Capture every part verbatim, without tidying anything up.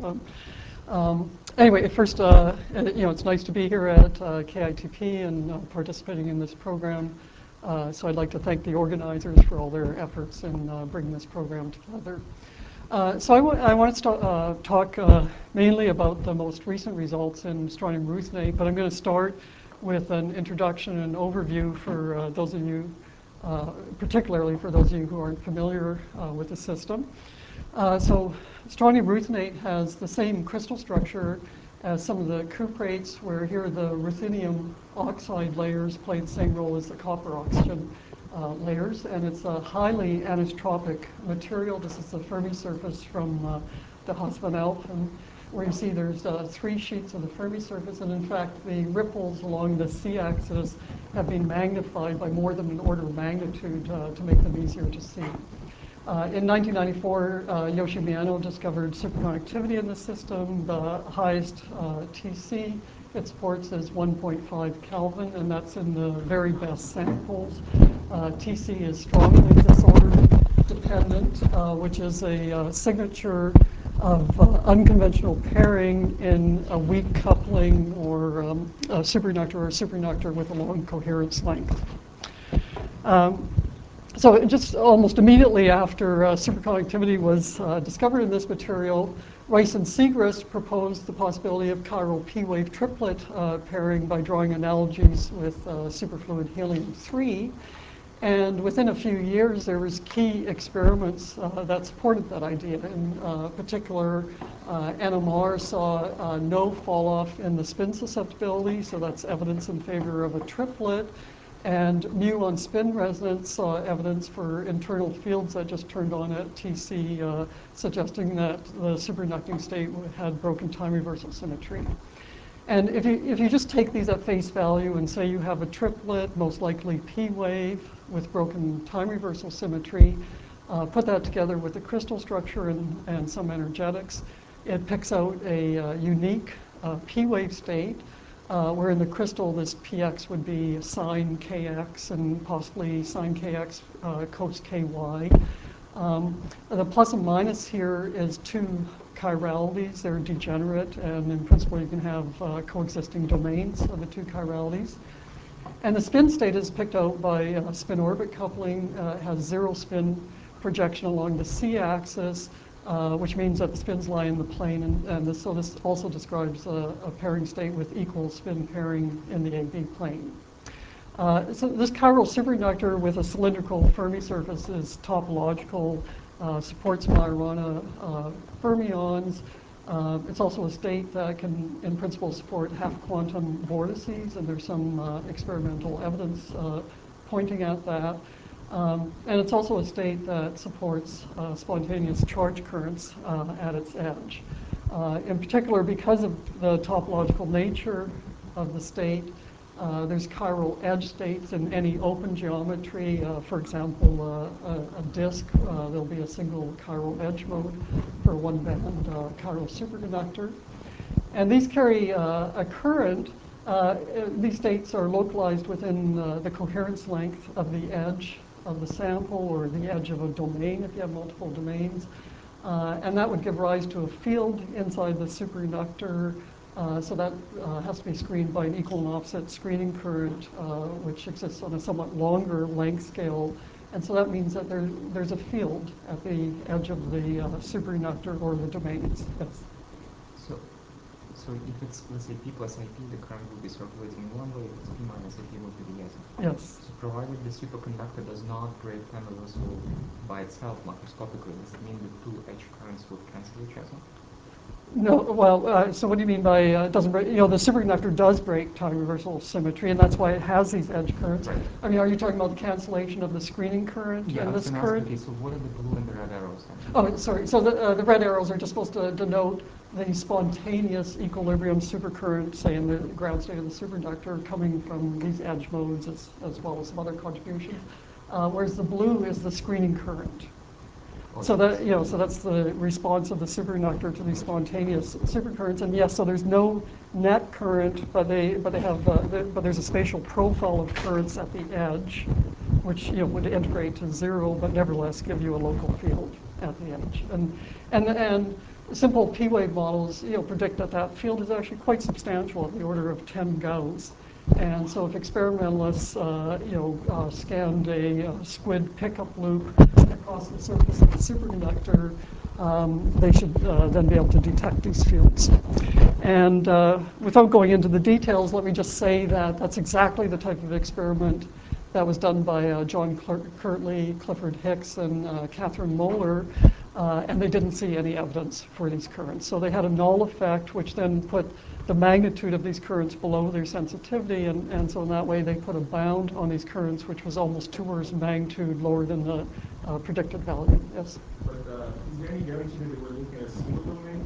Um, um, anyway, first, uh, you know, it's nice to be here at uh, K I T P and uh, participating in this program. Uh, so I'd like to thank the organizers for all their efforts in uh, bringing this program together. Uh, so I, I want to uh, talk uh, mainly about the most recent results in strontium ruthenate, but I'm going to start with an introduction and overview for uh, those of you, uh, particularly for those of you who aren't familiar uh, with the system. Uh, so strontium ruthenate has the same crystal structure as some of the cuprates, where here the ruthenium oxide layers play the same role as the copper oxygen uh, layers, and it's a highly anisotropic material. This is the Fermi surface from uh, the Husmann-Alphen, where you see there's uh, three sheets of the Fermi surface, and in fact the ripples along the c-axis have been magnified by more than an order of magnitude uh, to make them easier to see. Uh, in nineteen ninety-four, uh, Yoshi Miyano discovered superconductivity in the system. The highest uh, T C it supports is one point five Kelvin, and that's in the very best samples. Uh, T C is strongly disorder dependent, uh, which is a uh, signature of uh, unconventional pairing in a weak coupling or um, a superconductor or a superconductor with a long coherence length. Um, So just almost immediately after uh, superconductivity was uh, discovered in this material, Rice and Siegrist proposed the possibility of chiral P-wave triplet uh, pairing by drawing analogies with uh, superfluid helium three. And within a few years, there was key experiments uh, that supported that idea. In uh, particular, uh, N M R saw uh, no fall off in the spin susceptibility, so that's evidence in favor of a triplet. And mu on spin resonance saw evidence for internal fields that just turned on at T C, uh, suggesting that the superconducting state had broken time reversal symmetry. And if you, if you just take these at face value and say you have a triplet, most likely P-wave with broken time reversal symmetry, uh, put that together with the crystal structure and, and some energetics, it picks out a uh, unique uh, P-wave state. Uh, where in the crystal, this P X would be sine K X and possibly sine K X uh, cos K Y. Um, the plus and minus here is two chiralities. They're degenerate, and in principle, you can have uh, coexisting domains of the two chiralities. And the spin state is picked out by uh, spin-orbit coupling. Uh, it has zero spin projection along the c-axis. Uh, which means that the spins lie in the plane, and, and this, so this also describes a, a pairing state with equal spin pairing in the A B plane. Uh, so this chiral superconductor with a cylindrical Fermi surface is topological, uh, supports Majorana uh, fermions. Uh, it's also a state that can, in principle, support half-quantum vortices, and there's some uh, experimental evidence uh, pointing at that. Um, and it's also a state that supports uh, spontaneous charge currents uh, at its edge. Uh, in particular, because of the topological nature of the state, uh, there's chiral edge states in any open geometry. Uh, for example, uh, a, a disk, uh, there'll be a single chiral edge mode for one band uh, chiral superconductor. And these carry uh, a current. Uh, these states are localized within uh, the coherence length of the edge of the sample or the edge of a domain if you have multiple domains. Uh, and that would give rise to a field inside the superconductor. Uh, so that uh, has to be screened by an equal and offset screening current, uh, which exists on a somewhat longer length scale. And so that means that there, there's a field at the edge of the uh, superconductor or the domains. Yes. So, so if it's, let's say, P plus I P, the current will be circulating in one way, if it's P minus I P, will be the other. Yes. So provided the superconductor does not break time reversal by itself macroscopically, does it mean the two edge currents would cancel each other? No, well, uh, so what do you mean by uh, doesn't break? You know, the superconductor does break time reversal symmetry, and that's why it has these edge currents. Right. I mean, are you talking about the cancellation of the screening current Yeah, and I was this going to ask, current? okay, so what are the blue and the red arrows then? Oh, sorry. So the, uh, the red arrows are just supposed to denote the spontaneous equilibrium supercurrent, say in the ground state of the superconductor, coming from these edge modes as, as well as some other contributions. Uh, whereas the blue is the screening current. So that, you know, so that's the response of the superconductor to these spontaneous supercurrents. And yes, so there's no net current, but they, but they have, uh, the, but there's a spatial profile of currents at the edge, which, you know, would integrate to zero, but nevertheless give you a local field at the edge. And and and simple P-wave models, you know, predict that that field is actually quite substantial, at the order of ten Gauss. And so if experimentalists, uh, you know, uh, scanned a uh, squid pickup loop across the surface of the superconductor, um, they should uh, then be able to detect these fields. And uh, without going into the details, let me just say that that's exactly the type of experiment that was done by uh, John Kirtley, Clifford Hicks, and uh, Catherine Moeller, uh, and they didn't see any evidence for these currents. So they had a null effect, which then put the magnitude of these currents below their sensitivity, and, and so in that way they put a bound on these currents, which was almost two orders of magnitude lower than the uh, predicted value. Yes? But uh, is there any guarantee that we're looking at a single domain?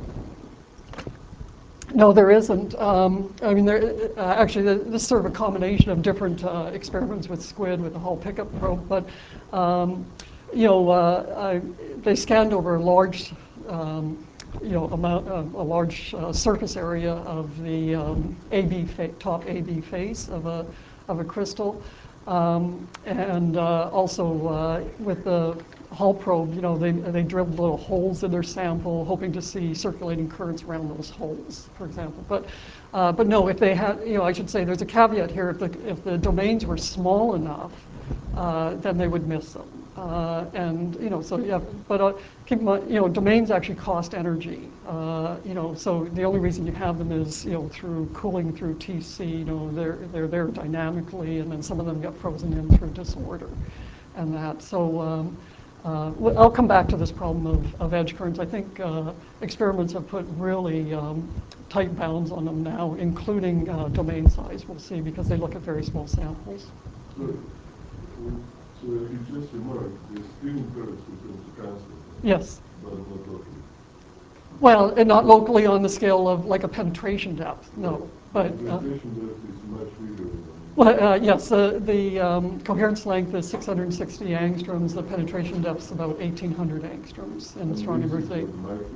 No, there isn't. Um, I mean, there, uh, actually, this is sort of a combination of different uh, experiments with SQUID, with the Hall pickup probe. But, um, you know, uh, I, they scanned over a large, um, you know, amount, uh, a large uh, surface area of the um, A B fa- top A B face of a of a crystal, um, and uh, also uh, with the Hall probe, you know, they they drilled little holes in their sample, hoping to see circulating currents around those holes, for example. But uh, but no, if they had, you know, I should say there's a caveat here. If the if the domains were small enough, uh, then they would miss them. Uh, and you know, so yeah. But uh, keep in mind, you know, domains actually cost energy. Uh, you know, so the only reason you have them is, you know, through cooling through T C. You know, they're they're there dynamically, and then some of them get frozen in through disorder, and that. So. Um, Uh, I'll come back to this problem of, of edge currents. I think uh, experiments have put really um, tight bounds on them now, including uh, domain size, we'll see, because they look at very small samples. So, so you just remarked the screening currents between two cancers. Yes. But not locally. Well, and not locally on the scale of like a penetration depth, no. But the uh, penetration depth is much bigger than. well, uh, yes, uh, the um, coherence length is six hundred sixty angstroms. The penetration depth is about eighteen hundred angstroms in the strontium berthate.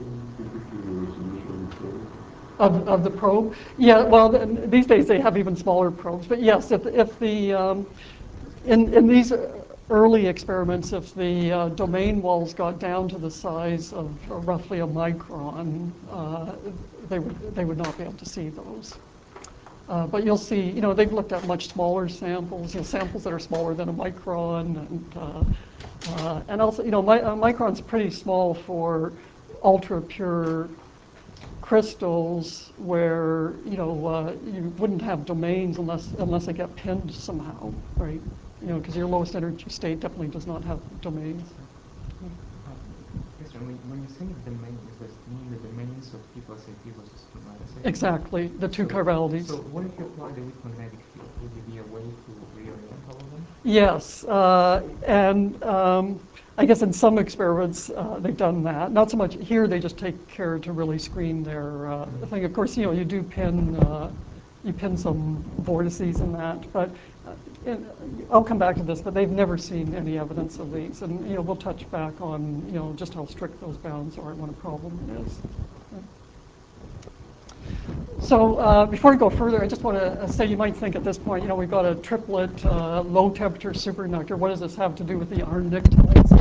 Of, of the probe? Yeah, well, th- these days they have even smaller probes. But yes, if, if the, um, in, in these early experiments, if the uh, domain walls got down to the size of uh, roughly a micron, uh, they would, they would not be able to see those. Uh, but you'll see, you know, they've looked at much smaller samples, you know, samples that are smaller than a micron, and uh, uh, and also, you know, mi- a micron's pretty small for ultra pure crystals where, you know, uh, you wouldn't have domains unless unless they get pinned somehow, right? You know, because your lowest energy state definitely does not have domains. Yes, when, when you say domains, does it mean the domains of P plus A P versus P minus A P? Exactly, the two so, chiralities. So what if you apply the weak magnetic field? Would there be a way to reorient all of them? Yes, uh, and um, I guess in some experiments uh, they've done that. Not so much here; they just take care to really screen their uh, thing. Of course, you know, you do pin uh, you pin some vortices in that, but uh, and I'll come back to this. But they've never seen any evidence of these, and you know, we'll touch back on, you know, just how strict those bounds are and what a problem it is. So uh, before we go further, I just want to say, you might think at this point, you know, we've got a triplet uh, low temperature superconductor. What does this have to do with the iron-Nick tides?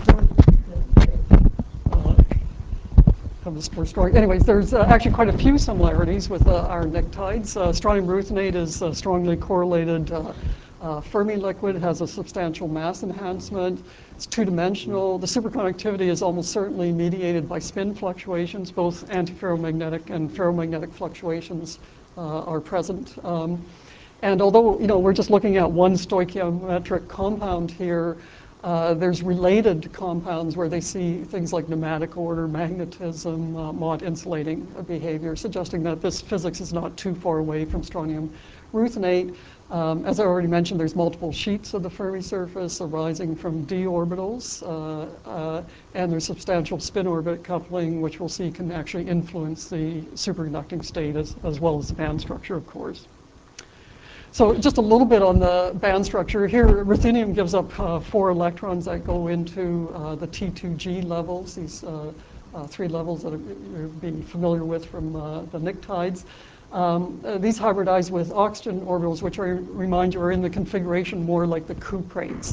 Uh, have this more story. Anyways, there's uh, actually quite a few similarities with uh, iron-Nick tides. Uh, strontium ruthenate is uh, strongly correlated uh, uh, Fermi liquid, has a substantial mass enhancement. It's two-dimensional. The superconductivity is almost certainly mediated by spin fluctuations. Both antiferromagnetic and ferromagnetic fluctuations uh, are present. Um, and although, you know, we're just looking at one stoichiometric compound here, uh, there's related compounds where they see things like pneumatic order, magnetism, uh, Mott insulating behavior, suggesting that this physics is not too far away from strontium ruthenate. Um, as I already mentioned, there's multiple sheets of the Fermi surface arising from d orbitals, uh, uh, and there's substantial spin orbit coupling, which we'll see can actually influence the superconducting state as, as well as the band structure, of course. So just a little bit on the band structure. Here, ruthenium gives up uh, four electrons that go into uh, the T two G levels, these uh, uh, three levels that you'll be familiar with from uh, the Nick tides. Um, uh, these hybridize with oxygen orbitals, which I remind you are in the configuration more like the cuprates.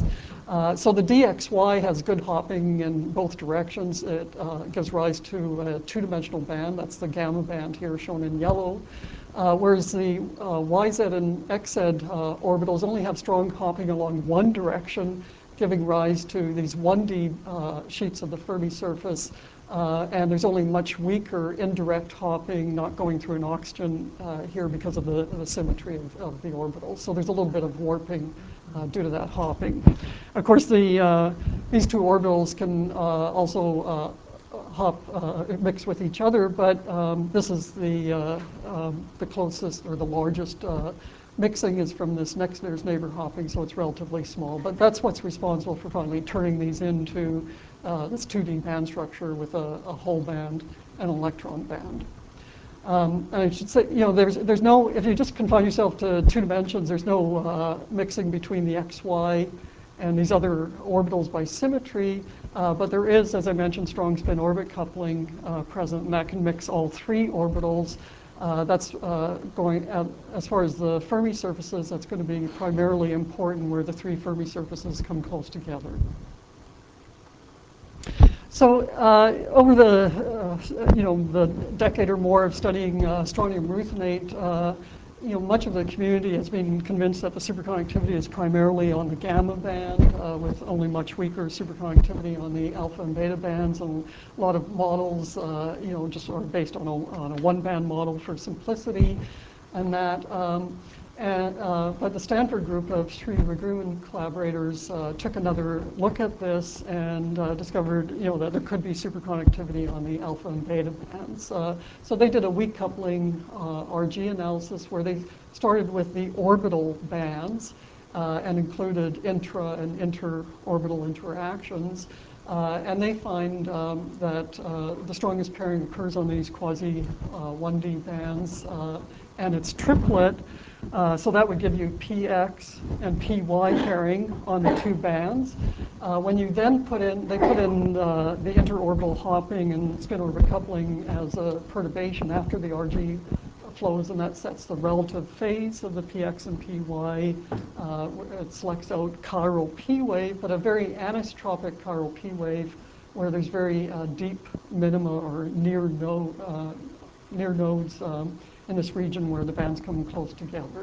Uh, so the D X Y has good hopping in both directions. It uh, gives rise to a two-dimensional band. That's the gamma band here shown in yellow. Uh, whereas the uh, Y Z and X Z uh, orbitals only have strong hopping along one direction, giving rise to these one D uh, sheets of the Fermi surface. Uh, and there's only much weaker indirect hopping, not going through an oxygen uh, here because of the, the symmetry of, of the orbitals. So there's a little bit of warping uh, due to that hopping. Of course, the, uh, these two orbitals can uh, also uh, hop, uh, mix with each other, but um, this is the, uh, um, the closest or the largest uh, mixing is from this next nearest neighbor hopping, so it's relatively small. But that's what's responsible for finally turning these into uh, this two D band structure with a, a hole band and an electron band. Um, and I should say, you know, there's, there's no, if you just confine yourself to two dimensions, there's no uh, mixing between the X Y and these other orbitals by symmetry, uh, but there is, as I mentioned, strong spin-orbit coupling uh, present, and that can mix all three orbitals. Uh, that's uh, going, at, as far as the Fermi surfaces, that's going to be primarily important where the three Fermi surfaces come close together. So uh, over the, uh, you know, the decade or more of studying uh, strontium ruthenate, uh, you know, much of the community has been convinced that the superconductivity is primarily on the gamma band, uh, with only much weaker superconductivity on the alpha and beta bands. And a lot of models, uh, you know, just are based on a, on a one-band model for simplicity, and that. Um, And, uh, but the Stanford group of Sri Raghu and collaborators uh, took another look at this and uh, discovered, you know, that there could be superconductivity on the alpha and beta bands. Uh, so they did a weak coupling uh, R G analysis where they started with the orbital bands uh, and included intra and interorbital interactions. Uh, and they find um, that uh, the strongest pairing occurs on these quasi uh, one D bands, uh, and it's triplet. Uh, so that would give you P X and P Y pairing on the two bands. Uh, when you then put in, they put in uh, the interorbital hopping and spin-orbit coupling as a perturbation after the R G flows, and that sets the relative phase of the P X and P Y. Uh, it selects out chiral P wave, but a very anisotropic chiral P wave where there's very uh, deep minima or near node, uh, near nodes um, in this region where the bands come close together.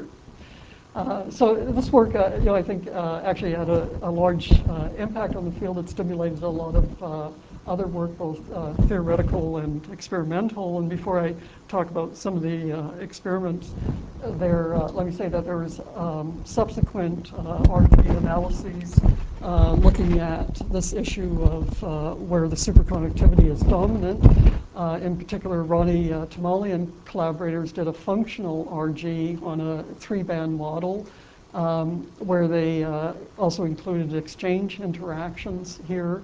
Uh, so this work, uh, you know, I think uh, actually had a, a large uh, impact on the field. It stimulated a lot of uh, other work, both uh, theoretical and experimental. And before I talk about some of the uh, experiments there, uh, let me say that there was um, subsequent uh, R G analyses uh, looking at this issue of uh, where the superconductivity is dominant. Uh, in particular, Ronnie uh, Tamali and collaborators did a functional R G on a three-band model um, where they uh, also included exchange interactions here.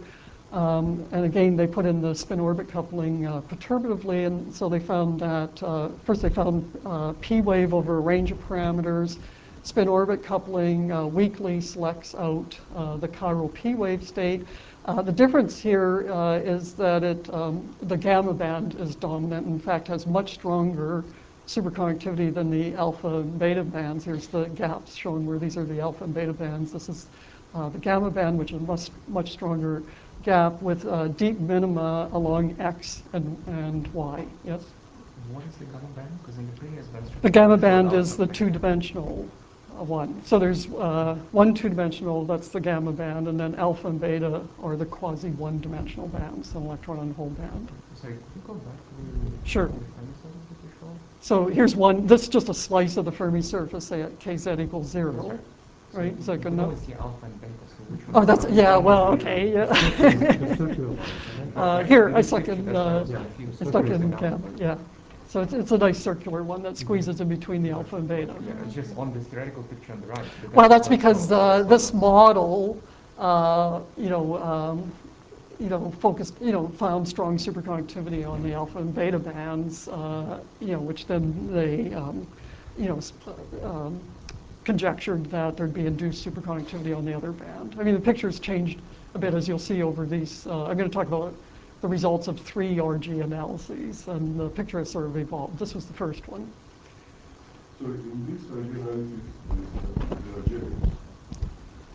Um, and again, they put in the spin-orbit coupling uh, perturbatively, and so they found that, uh, first they found uh, P wave over a range of parameters. Spin-orbit coupling uh, weakly selects out uh, the chiral P wave state. Uh, the difference here uh, is that it, um, the gamma band is dominant, in fact has much stronger superconductivity than the alpha and beta bands. Here's the gaps shown where these are the alpha and beta bands. This is uh, the gamma band, which is much, much stronger gap with uh, deep minima along X and, and Y. Yes? What is the gamma band? Because in the previous band The gamma band is the two-dimensional uh, one. So there's uh, one two-dimensional, that's the gamma band, and then alpha and beta are the quasi one-dimensional bands, the electron and hole band. Sorry, could you go back to the Sure. the Fermi surface that you showed? So here's one, this is just a slice of the Fermi surface, say at K Z equals zero. Sorry. So Right, is that you good can enough? always see alpha and beta, so which one? Oh, that's, yeah, well, okay, yeah. The circular one, right? Uh, here, I This stuck picture, in, that's why I was uh, confused. I stuck Where's the in gamma? gamma, yeah. So it's, it's a nice circular one that squeezes in between the alpha and beta. Yeah, it's just on this theoretical picture on the right. the Well, gamma that's was because so- uh, so- this model, uh, you know, um, you know, focused, you know, found strong superconductivity on the alpha and beta bands, uh, you know, which then they, um, you know, sp- um, conjectured that there'd be induced superconductivity on the other band. I mean, the picture's changed a bit, as you'll see over these. Uh, I'm going to talk about the results of three R G analyses, and the picture has sort of evolved. This was the first one. So in this R G analysis, there are genets.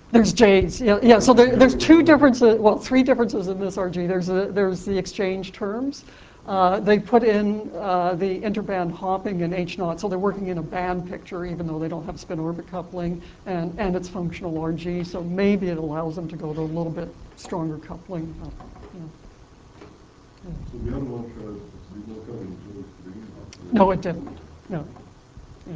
There's J's, yeah, yeah. So there, there's two differences, well, three differences in this R G. There's a, there's the exchange terms. Uh, they put in uh, the interband hopping in H naught, so they're working in a band picture, even though they don't have spin orbit coupling, and and it's functional R G. So maybe it allows them to go to a little bit stronger coupling. Uh, yeah. Yeah. So the other one shows did not come into it to begin with. No, it didn't. No. Yeah.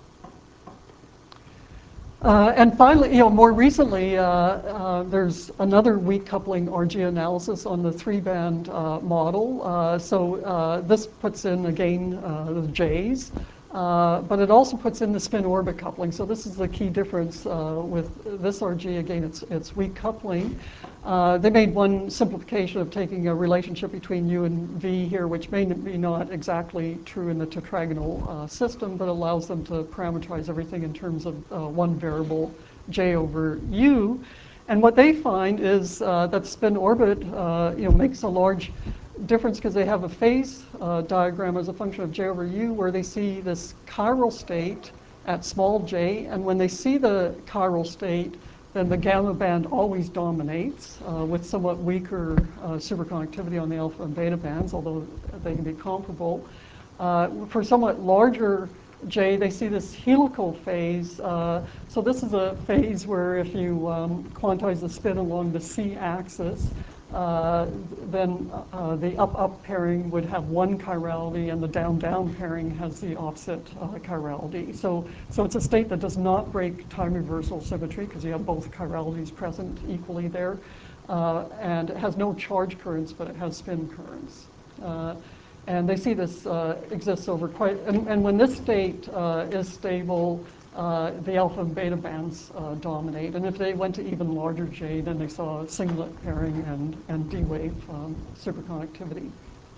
Uh, and finally, you know, more recently, uh, uh, there's another weak coupling R G analysis on the three-band uh, model. Uh, so uh, this puts in, again, uh, the J's, uh, but it also puts in the spin-orbit coupling. So this is the key difference uh, with this R G. Again, it's, it's weak coupling. Uh, they made one simplification of taking a relationship between U and V here, which may be not exactly true in the tetragonal uh, system, but allows them to parameterize everything in terms of uh, one variable, J over U. And what they find is uh, that spin orbit uh, you know, makes a large difference because they have a phase uh, diagram as a function of J over U where they see this chiral state at small j, and when they see the chiral state, then the gamma band always dominates uh, with somewhat weaker uh, superconductivity on the alpha and beta bands, although they can be comparable. Uh, for somewhat larger J, they see this helical phase. Uh, so this is a phase where if you um, quantize the spin along the C axis, uh, then uh, the up-up pairing would have one chirality and the down-down pairing has the opposite uh, chirality. So, so it's a state that does not break time reversal symmetry because you have both chiralities present equally there. Uh, and it has no charge currents, but it has spin currents. Uh, and they see this uh, exists over quite, and, and when this state uh, is stable, Uh, the alpha and beta bands uh, dominate. And if they went to even larger J, then they saw singlet pairing and, and D-wave um, superconductivity.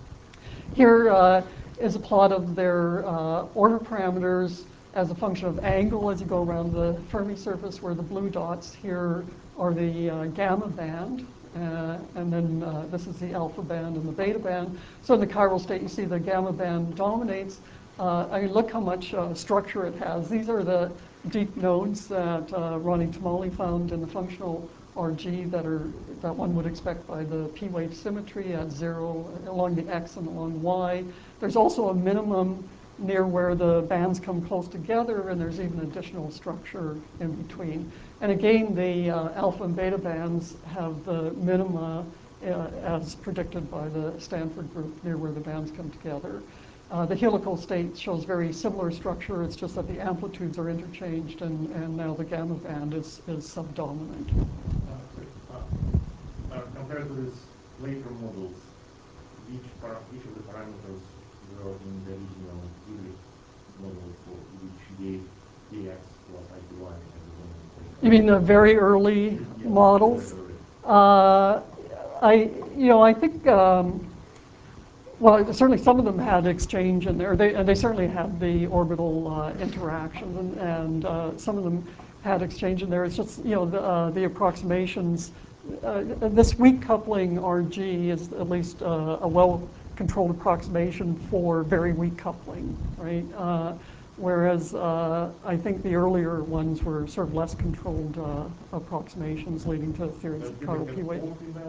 Here uh, is a plot of their uh, order parameters as a function of angle as you go around the Fermi surface, where the blue dots here are the uh, gamma band. Uh, and then uh, this is the alpha band and the beta band. So in the chiral state, you see the gamma band dominates. Uh, I mean, look how much uh, structure it has. These are the deep nodes that uh, Ronnie Tamale found in the functional R G that are that one would expect by the p-wave symmetry at zero along the x and along y. There's also a minimum near where the bands come close together, and there's even additional structure in between. And again, the uh, alpha and beta bands have the minima uh, as predicted by the Stanford group near where the bands come together. Uh, the helical state shows very similar structure. It's just that the amplitudes are interchanged, and, and now the gamma band is, is subdominant. Uh, uh, uh, compared to these later models, which, para each of the parameters were in the original Dirichlet model for which gave Kx plus I T Y as a one. You mean the very early Yeah, models? very early. Uh, I, you know, I think. Um, Well, certainly some of them had exchange in there. They, and they certainly had the orbital uh, interactions, and, and uh, some of them had exchange in there. It's just, you know, the, uh, the approximations. Uh, this weak coupling R G is at least uh, a well-controlled approximation for very weak coupling, right? Uh, whereas uh, I think the earlier ones were sort of less controlled uh, approximations leading to theories of chiral p-wave.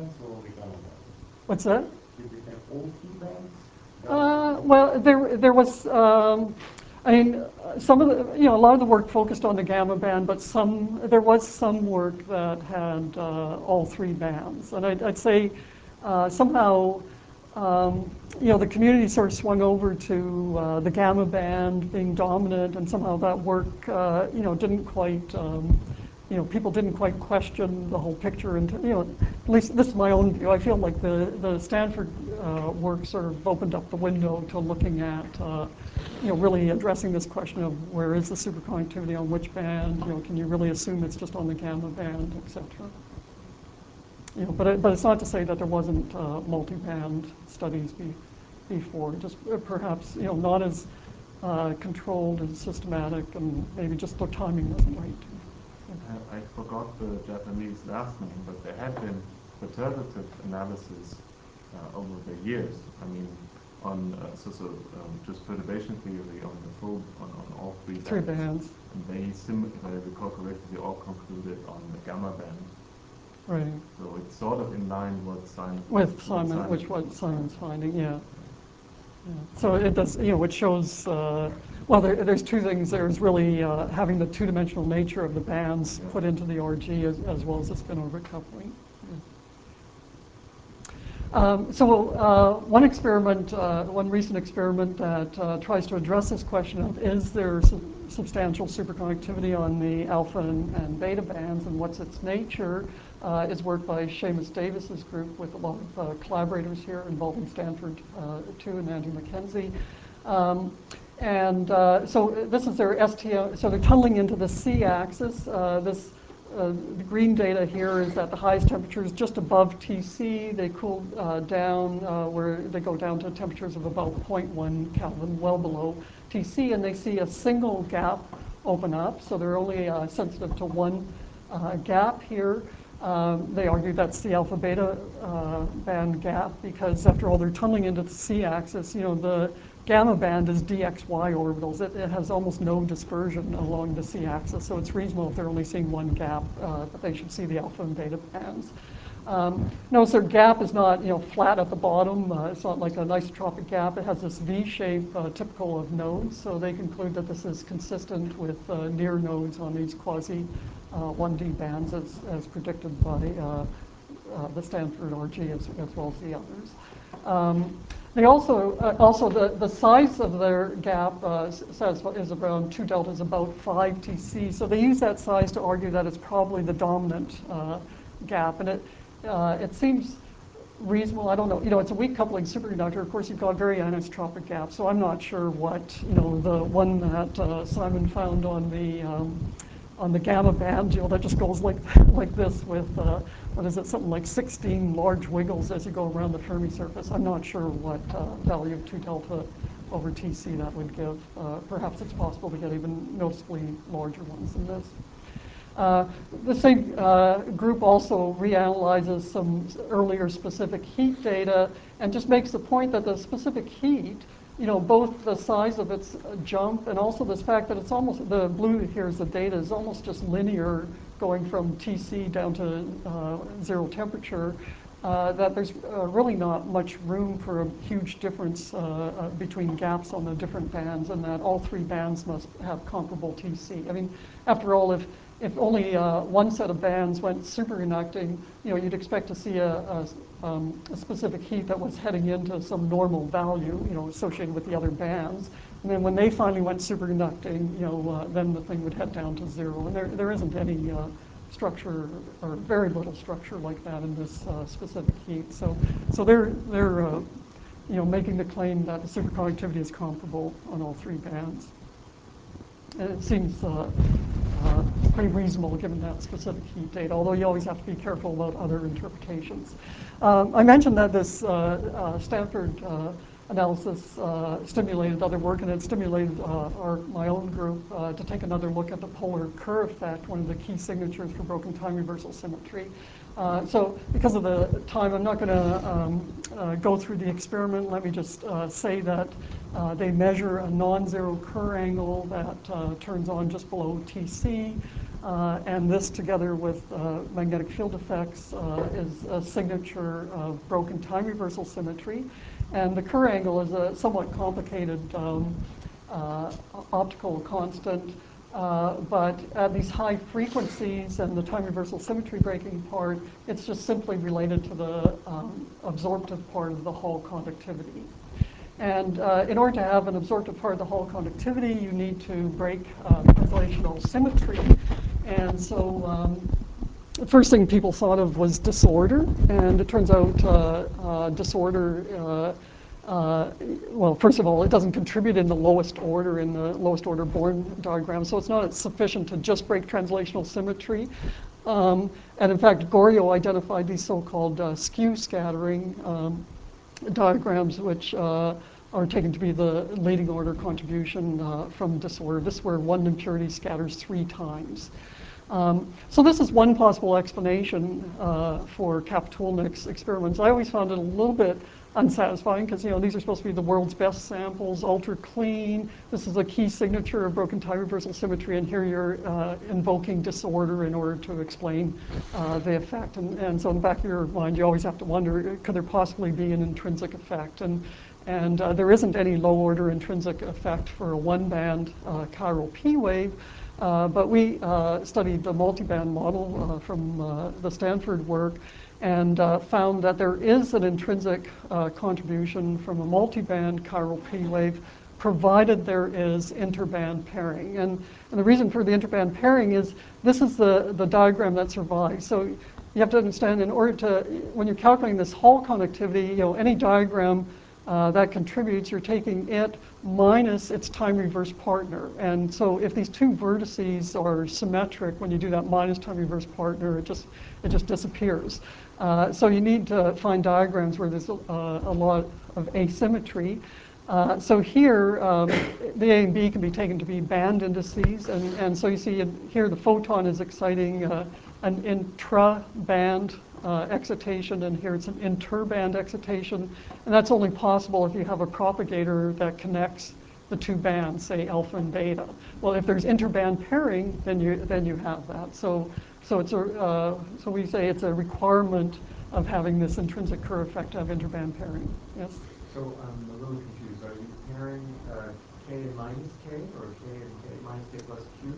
What's that? Did they have all key bands? Uh, well, there there was. Um, I mean, uh, some of the, you know, a lot of the work focused on the gamma band, but some there was some work that had uh, all three bands, and I'd, I'd say uh, somehow, um, you know, the community sort of swung over to uh, the gamma band being dominant, and somehow that work, uh, you know, didn't quite. Um, You know, people didn't quite question the whole picture, and you know, at least this is my own view. I feel like the the Stanford uh, work sort of opened up the window to looking at, uh, you know, really addressing this question of where is the superconductivity on which band. You know, can you really assume it's just on the gamma band, et cetera. You know, but it, but it's not to say that there wasn't uh, multi-band studies be, before. Just perhaps, you know, not as uh, controlled and systematic, and maybe just the timing wasn't right. I forgot the Japanese last name, but there had been perturbative analysis uh, over the years. I mean, on uh, so so um, just perturbation theory on the full on, on all three Three bands. bands, And they, sim if I recall correctly, they all concluded on the gamma band. right. So it's sort of in line with Simon. With what Simon, which what was Simon's finding. finding, yeah. Yeah. So it does, you know, it shows, uh, well, there, there's two things. There's really uh, having the two-dimensional nature of the bands Yeah. put into the R G as, as well as the spin-orbit coupling. Um, so uh, one experiment, uh, one recent experiment that uh, tries to address this question of is there su substantial superconductivity on the alpha and, and beta bands and what's its nature uh, is work by Seamus Davis's group with a lot of uh, collaborators here involving Stanford uh, too and Andy McKenzie. Um, and uh, so this is their S T M, so they're tunneling into the C-axis. Uh, this Uh, the green data here is that the highest temperature is just above T C. They cool uh, down uh, where they go down to temperatures of about zero point one Kelvin, well below T C, and they see a single gap open up. So they're only uh, sensitive to one uh, gap here. Um, they argue that's the alpha beta uh, band gap because after all, they're tunneling into the C-axis. You know, the gamma band is D X Y orbitals. It, it has almost no dispersion along the C-axis, so it's reasonable if they're only seeing one gap, uh, that they should see the alpha and beta bands. Um, notice their gap is not, you know, flat at the bottom. Uh, it's not like an isotropic gap. It has this V shape uh, typical of nodes, so they conclude that this is consistent with uh, near nodes on these quasi uh, one D bands as, as predicted by uh, uh, the Stanford R G as, as well as the others. Um, They also, uh, also the, the size of their gap uh, says is around two deltas, about five T C. So they use that size to argue that it's probably the dominant uh, gap. And it, uh, it seems reasonable. I don't know. You know, it's a weak coupling superconductor. Of course, you've got very anisotropic gaps. So I'm not sure what, you know, the one that uh, Simon found on the um, on the gamma band, you know, that just goes like like this with, uh, what is it, something like sixteen large wiggles as you go around the Fermi surface. I'm not sure what uh, value of two delta over T C that would give. Uh, perhaps it's possible to get even noticeably larger ones than this. Uh, the same uh, group also reanalyzes some earlier specific heat data and just makes the point that the specific heat, you know, both the size of its jump and also this fact that it's almost, the blue here is the data, is almost just linear going from T C down to uh, zero temperature, uh, that there's uh, really not much room for a huge difference uh, uh, between gaps on the different bands, and that all three bands must have comparable T C. I mean, after all, if if only uh, one set of bands went superconducting, you know, you'd expect to see a, a, um, a specific heat that was heading into some normal value, you know, associated with the other bands. And then when they finally went superconducting, you know, uh, then the thing would head down to zero. And there, there isn't any uh, structure, or very little structure like that in this uh, specific heat. So, so they're, they're uh, you know, making the claim that the superconductivity is comparable on all three bands. And it seems uh, uh, pretty reasonable given that specific heat data, although you always have to be careful about other interpretations. Um, I mentioned that this uh, uh, Stanford uh, analysis uh, stimulated other work, and it stimulated uh, our, my own group uh, to take another look at the polar Kerr effect, one of the key signatures for broken time reversal symmetry. Uh, so because of the time, I'm not going to um, uh, go through the experiment. Let me just uh, say that uh, they measure a non-zero Kerr angle that uh, turns on just below T C. Uh, and this, together with uh, magnetic field effects, uh, is a signature of broken time reversal symmetry. And the Kerr angle is a somewhat complicated um, uh, optical constant. Uh, but at these high frequencies and the time reversal symmetry breaking part, it's just simply related to the um, absorptive part of the Hall conductivity. And uh, in order to have an absorptive part of the Hall conductivity, you need to break uh, translational symmetry. And so um, the first thing people thought of was disorder, and it turns out uh, uh, disorder uh, Uh, well, first of all, it doesn't contribute in the lowest order, in the lowest order Born diagram, so it's not sufficient to just break translational symmetry. Um, and in fact, Gorio identified these so-called uh, skew scattering um, diagrams, which uh, are taken to be the leading order contribution uh, from disorder. This is where one impurity scatters three times. Um, so this is one possible explanation uh, for Kapitulnik's experiments. I always found it a little bit unsatisfying because, you know, these are supposed to be the world's best samples, ultra clean. This is a key signature of broken time reversal symmetry, and here you're uh, invoking disorder in order to explain uh, the effect. And, and so in the back of your mind, you always have to wonder, could there possibly be an intrinsic effect? And, and uh, there isn't any low-order intrinsic effect for a one-band uh, chiral P wave. Uh, but we uh, studied the multiband model uh, from uh, the Stanford work and uh, found that there is an intrinsic uh, contribution from a multiband chiral P wave, provided there is interband pairing. And, and the reason for the interband pairing is this is the, the diagram that survives. So you have to understand, in order to, when you're calculating this Hall connectivity, you know, any diagram Uh, that contributes, you're taking it minus its time reverse partner. And so if these two vertices are symmetric, when you do that minus time reverse partner, it just, it just disappears. Uh, so you need to find diagrams where there's uh, a lot of asymmetry. Uh, so here, um, the A and B can be taken to be band indices. And, and so you see in, here the photon is exciting uh, an intra-band Uh, excitation, and here it's an interband excitation, and that's only possible if you have a propagator that connects the two bands, say alpha and beta. Well, if there's interband pairing, then you then you have that. So, so it's a uh, so we say it's a requirement of having this intrinsic Kerr effect to have interband pairing. Yes. So I'm a little confused. Are you pairing uh, K minus K or K and K minus K plus Q?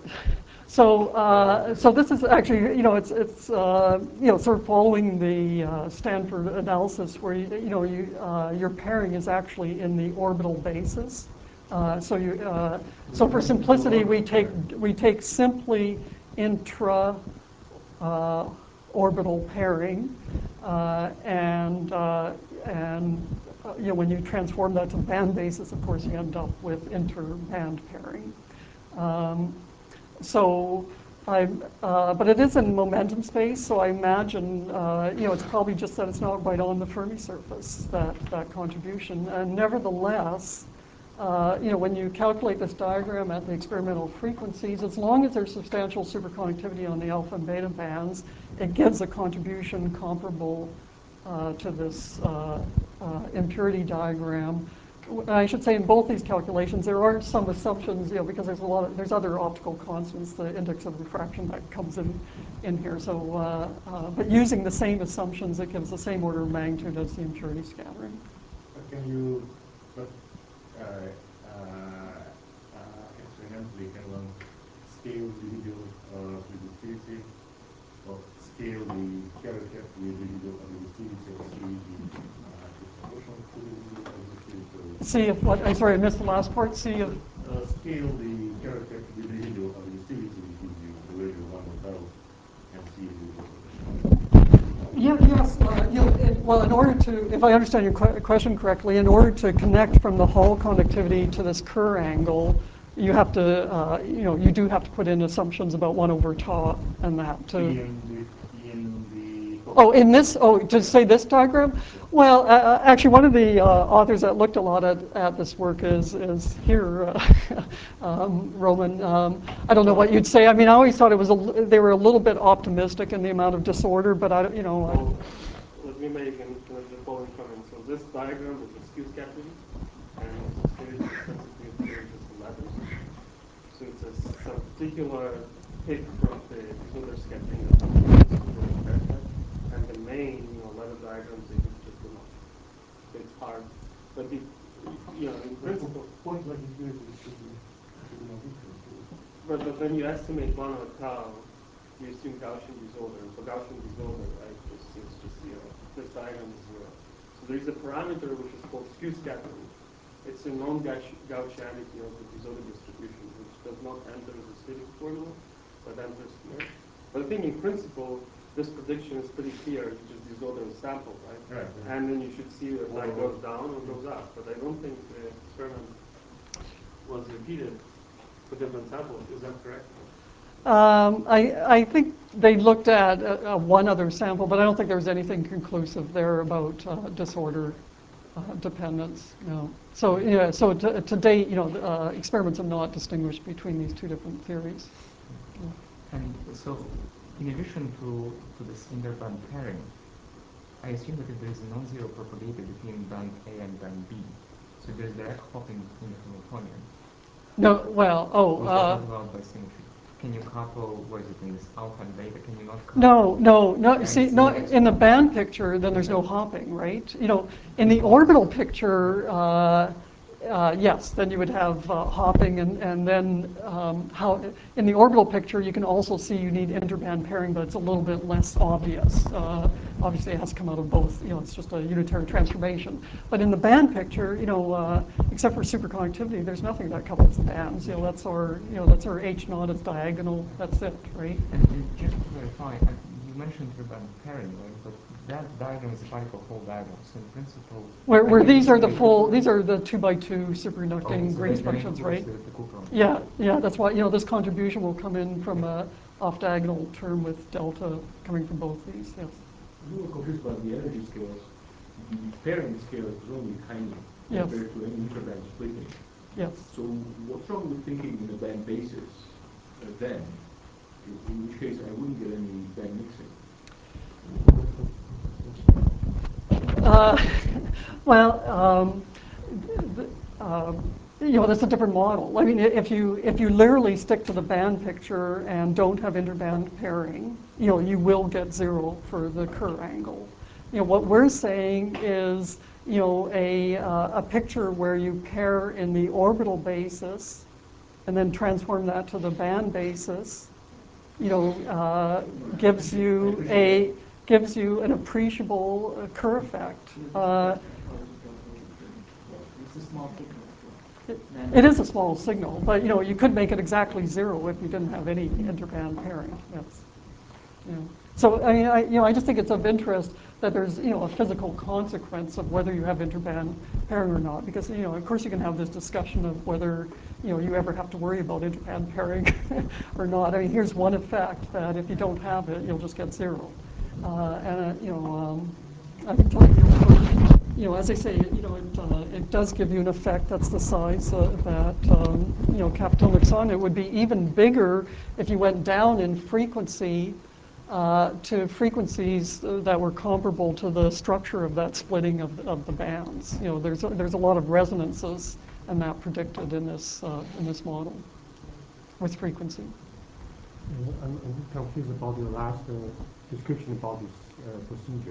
So, uh, so this is actually, you know, it's it's uh, you know sort of following the uh, Stanford analysis where you, you know you uh, your pairing is actually in the orbital basis. Uh, so you uh, so for simplicity we take we take simply intra uh, orbital pairing, uh, and uh, and uh, you know when you transform that to band basis, of course you end up with interband pairing. Um, So, I, uh, but it is in momentum space, so I imagine, uh, you know, it's probably just that it's not right on the Fermi surface, that, that contribution. And nevertheless, uh, you know, when you calculate this diagram at the experimental frequencies, as long as there's substantial superconductivity on the alpha and beta bands, it gives a contribution comparable uh, to this uh, uh, impurity diagram. I should say in both these calculations there are some assumptions, you know, because there's a lot of, there's other optical constants, the index of refraction that comes in in here. So, uh, uh, but using the same assumptions, it gives the same order of magnitude as the impurity scattering. But can you, but uh, uh, uh, experimentally, can one scale the residual uh, resistivity, or scale the Kerr effect with residual resistivity, or see the uh, proportional to the residual resistivity? See if what? I'm sorry, I missed the last part. See if. Uh, scale the Kerr effect with residual resistivity, which gives you the value of one of those, and see if it is. Yeah, yes. Uh, you know, it, well, in order to, if I understand your que question correctly, in order to connect from the Hall conductivity to this Kerr angle, you have to, uh, you know, you do have to put in assumptions about one over tau and that to. In the, in the Oh, in this, oh, to say this diagram? Well, uh, actually, one of the uh, authors that looked a lot at, at this work is, is here, uh, um, Roman. Um, I don't know what you'd say. I mean, I always thought it was, a, they were a little bit optimistic in the amount of disorder, but I don't, you know. So, let me make an, the following comment. So this diagram is a skew scattering, and it's very sensitive to the letters. So it's a some particular pick from the disorder scattering that comes from the haircut. And the main, you know, letter diagrams, they just just do not. It's hard. But it, you know, in principle, point like this should be should be not different. but, but when you estimate one over tau, you assume Gaussian disorder. And for Gaussian disorder, right, it's, it's just zero. This diagram is zero. So there is a parameter which is called skew scattering. It's a non-Gaussianity of the disorder distribution, which does not enter as a spherical formula, but enters here. But I think in principle, this prediction is pretty clear. You just disorder a sample, right? Right. And then you should see if it goes down or goes up. But I don't think the experiment was repeated for different samples. Is that correct? Um, I, I think they looked at uh, uh, one other sample, but I don't think there was anything conclusive there about uh, disorder uh, dependence. No. So yeah. So to, to date, you know, uh, experiments have not distinguished between these two different theories. Yeah. And so, in addition to to this interband pairing, I assume that if there is a non-zero propagator between band A and band B, so there's direct hopping between the Hamiltonian, No, well, oh, which uh, is allowed by symmetry. Can you couple, what is it, in this alpha and beta, can you not couple? no, no, no, And see, it's no, direct in the hopping? band picture, then there's no hopping, right? You know, in the orbital picture, uh, uh, yes, then you would have uh, hopping, and, and then um, how, in the orbital picture, you can also see you need interband pairing, but it's a little bit less obvious. Uh, obviously, it has to come out of both, you know, it's just a unitary transformation. But in the band picture, you know, uh, except for superconductivity, there's nothing that couples the bands. You know, that's our, you know, that's our H naught is diagonal, that's it, right? And uh, just to clarify, uh, you mentioned interband pairing, right? But that diagram is a particle Hall diagram, so in principle... Where, where I guess these are the it's- full, these are the two by two superconducting Okay, so Green's that- that functions, right? includes the- the Cooper. Yeah, yeah, that's why, you know, this contribution will come in from a off-diagonal term with delta coming from both these, yes. You were confused about the energy scales. The pairing scale is only tiny Yes. compared to any interband splitting. Yes. So what's wrong with thinking in a band basis uh, then? In, in which case I wouldn't get any band mixing. Uh, well, um, th- um, you know, that's a different model. I mean, if you if you literally stick to the band picture and don't have interband pairing, you know, you will get zero for the Kerr angle. You know, what we're saying is, you know, a uh, a picture where you pair in the orbital basis, and then transform that to the band basis, you know, uh, gives you a gives you an appreciable uh, Kerr effect. Uh, It's a small signal. it, it is a small signal, but you know, you could make it exactly zero if you didn't have any interband pairing. Yes. Yeah. So I mean, I, you know, I just think it's of interest that there's, you know, a physical consequence of whether you have interband pairing or not, because, you know, of course you can have this discussion of whether, you know, you ever have to worry about interband pairing or not. I mean, here's one effect, that if you don't have it, you'll just get zero. Uh, and uh, you know, um, I can tell you, you know, as I say, you know, it, uh, it does give you an effect that's the size uh, that, um, you know, capital Nixon. It would be even bigger if you went down in frequency uh, to frequencies uh, that were comparable to the structure of that splitting of, of the bands. You know, there's a, there's a lot of resonances and that predicted in this uh, in this model with frequency. Uh, I'm, I'm a bit confused about your last uh, description about this uh, procedure.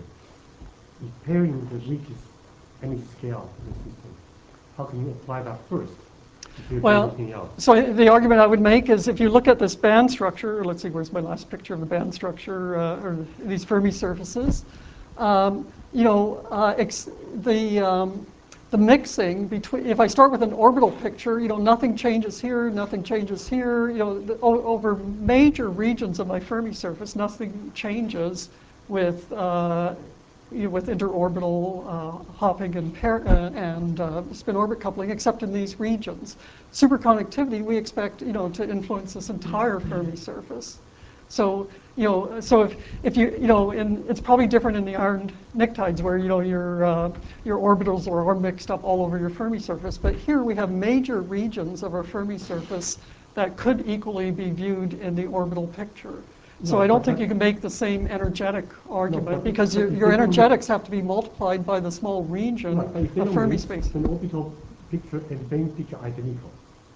If pairing reaches any scale in the system, how can you apply that first? If you do Well, anything else? so the argument I would make is if you look at this band structure, let's see, where's my last picture of the band structure, uh, or these Fermi surfaces, um, you know, uh, ex the, um, the mixing between, if I start with an orbital picture, you know, nothing changes here, nothing changes here, you know, the, o over major regions of my Fermi surface, nothing changes with, uh, you know, with interorbital uh, hopping and, pair, uh, and uh, spin-orbit coupling, except in these regions. Superconductivity, we expect, you know, to influence this entire Fermi surface. So, you know, so if, if you, you know, in, it's probably different in the iron pnictides where, you know, your, uh, your orbitals are all mixed up all over your Fermi surface. But here we have major regions of our Fermi surface that could equally be viewed in the orbital picture. So No, I don't but think that- you can make the same energetic argument but- because but your, if your they don't energetics have to be multiplied by the small region Right, but if they of don't Fermi mix, space. then orbital picture and band picture are identical.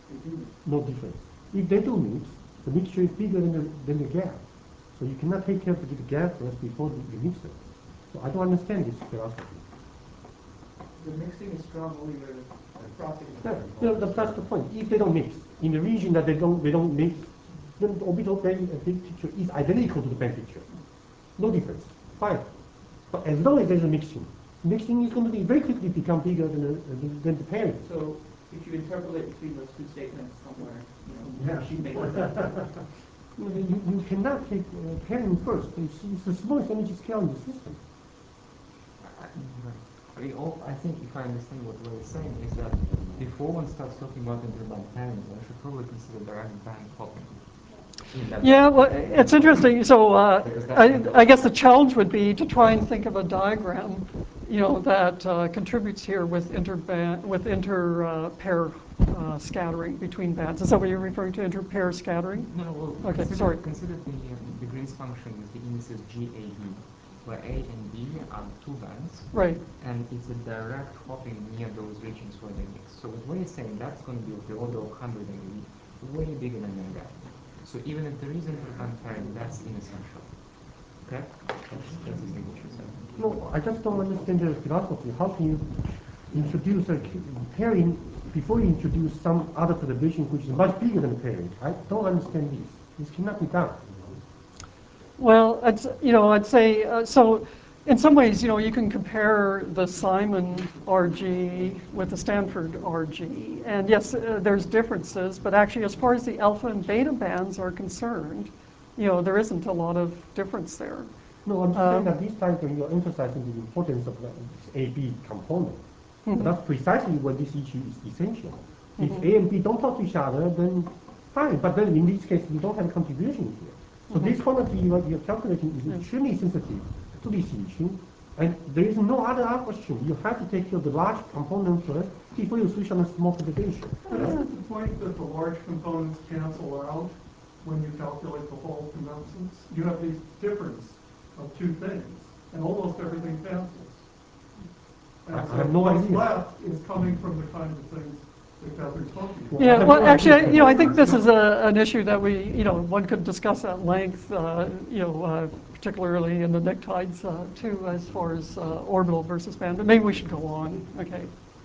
No difference. If they do mix, the mixture is bigger than the, than the gap. So you cannot take care of the gap first before you mix it. So I don't understand this philosophy. The mixing is strong only where the crossing is Yeah, very you know, low. that, that's the point. If they don't mix, in the region that they don't, they don't mix, then the orbital band uh, band picture is identical to the band picture. No difference. Fine. But as long as there's a mixing, mixing is going to be very quickly become bigger than the, than, than the pairing. So if you interpolate between those two statements somewhere, you know, Yeah. you make it. You, you, you cannot take uh, pairing first. It's, it's the smallest energy scale in the system. I, right. I mean, all, I think if I understand what Ray is saying is that before one starts talking about interband pairing, one should probably consider direct band hopping. I mean, that- Yeah, well, it's interesting. So uh, Because that's I, kind of- I guess the challenge would be to try and think of a diagram, you know, that uh, contributes here with interband, with inter uh, pair uh, scattering between bands. Is that what you're referring to, inter pair scattering? No, no, well, Okay, consider, sorry. consider the, um, the Green's function with the indices G, A, B. where A and B are two bands, Right. and it's a direct hopping near those regions where they mix. So what we're saying, that's going to be of the order of one hundred eighty, way bigger than that. So even if there is interband pairing, that's inessential. Okay? That's, that's exactly what you said. No, I just don't understand the philosophy. How can you introduce a pairing before you introduce some other perturbation which is much bigger than pairing? I don't understand this. This cannot be done. Well, I'd, s- you know, I'd say, uh, so in some ways, you know, you can compare the Simon R G with the Stanford R G. And yes, uh, there's differences, but actually as far as the alpha and beta bands are concerned, you know, there isn't a lot of difference there. No, I'm just saying Um, that this time when you're emphasizing the importance of the A B component, Mhm. that's precisely when this issue is essential. If Mhm. A and B don't talk to each other, then fine. But then in this case, you don't have a contribution here. So Mhm. this quantity you are, you're calculating is Yeah. extremely sensitive to this issue, and there is no other question. You have to take care of the large component first before you switch on a small perturbation. Isn't the point that the large components cancel out when you calculate the whole conductance? You have the difference of two things, and almost everything cancels. I- And I have so no what's idea. left is coming from the kinds of things that Catherine spoke about. Yeah, I well, have no actually, I- idea. you know, I think this is a, an issue that we, you know, one could discuss at length, uh, you know, uh, particularly in the Nick-Tides uh, too, as far as uh, orbital versus band, but maybe we should go on, okay?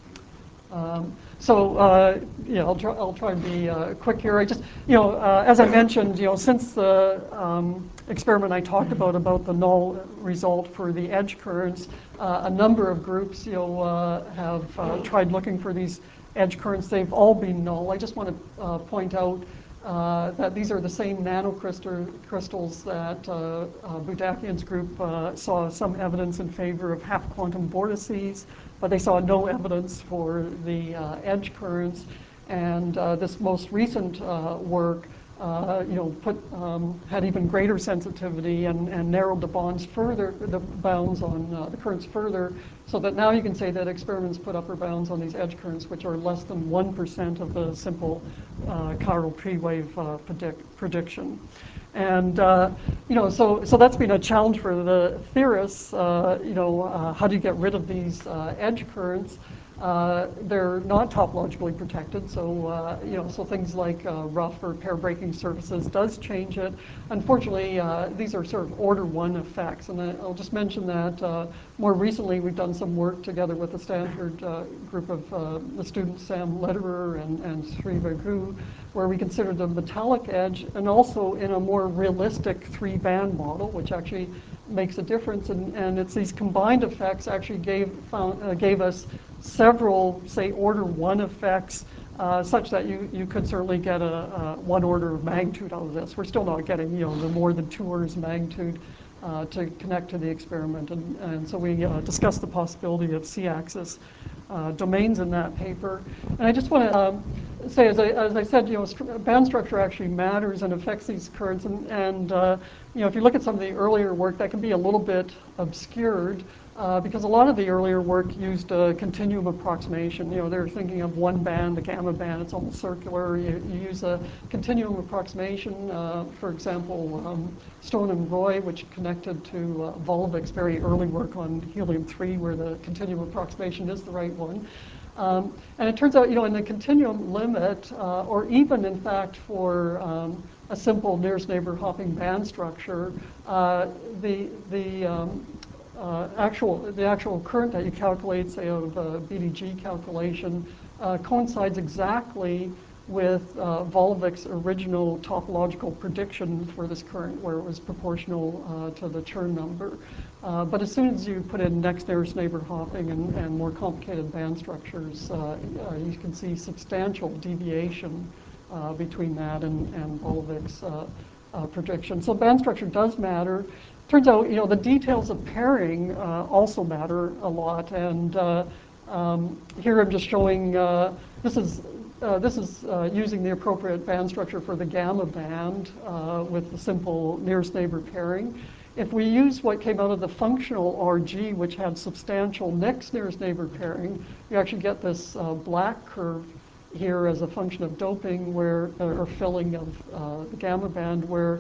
Um, so, uh, yeah, I'll try, I'll try and be uh, quick here. I just, you know, uh, as I mentioned, you know, since the um, experiment I talked about, about the null result for the edge currents, uh, a number of groups, you know, uh, have uh, tried looking for these edge currents. They've all been null. I just want to uh, point out uh, that these are the same nanocrystals crystals that uh, uh, Budakian's group uh, saw some evidence in favor of half quantum vortices, but they saw no evidence for the uh, edge currents. And uh, this most recent uh, work, uh, you know, put um, had even greater sensitivity and, and narrowed the bonds further, the bounds on uh, the currents further, so that now you can say that experiments put upper bounds on these edge currents, which are less than one percent of the simple uh, chiral P-wave uh, predict, prediction. And, uh, you know, so, so that's been a challenge for the theorists, uh, you know, uh, how do you get rid of these uh, edge currents? Uh, they're not topologically protected, so, uh, you know, so things like uh, rough or pair breaking surfaces does change it. Unfortunately, uh, these are sort of order one effects, and I, I'll just mention that uh, more recently we've done some work together with the Stanford uh, group of uh, the students Sam Lederer and, and Sri Vagu, where we considered the metallic edge and also in a more realistic three-band model, which actually makes a difference. And, and it's these combined effects actually gave, found, uh, gave us several, say, order one effects, uh, such that you, you could certainly get a, a one order of magnitude out of this. We're still not getting, you know, the more than two orders of magnitude uh, to connect to the experiment. And, and so we uh, discussed the possibility of C-axis uh, domains in that paper. And I just want to um, say, as I, as I said, you know, st band structure actually matters and affects these currents. And, and uh, you know, if you look at some of the earlier work, that can be a little bit obscured. Uh, because a lot of the earlier work used a continuum approximation. You know, they're thinking of one band, the gamma band, it's almost circular. You, you use a continuum approximation, uh, for example, um, Stone and Roy, which connected to uh, Volvik's very early work on helium three, where the continuum approximation is the right one. Um, and it turns out, you know, in the continuum limit, uh, or even in fact for um, a simple nearest neighbor hopping band structure, uh, the, the um, Uh, actual, the actual current that you calculate, say, of a B D G calculation, uh, coincides exactly with uh, Volvik's original topological prediction for this current, where it was proportional uh, to the Chern number. Uh, but as soon as you put in next nearest neighbor hopping and, and more complicated band structures, uh, uh, you can see substantial deviation uh, between that and, and Volvik's uh, uh, prediction. So band structure does matter. Turns out, you know, the details of pairing uh, also matter a lot. And uh, um, here I'm just showing, uh, this is, uh, this is uh, using the appropriate band structure for the gamma band uh, with the simple nearest neighbor pairing. If we use what came out of the functional R G, which had substantial next nearest neighbor pairing, you actually get this uh, black curve here as a function of doping where, or filling of uh, the gamma band, where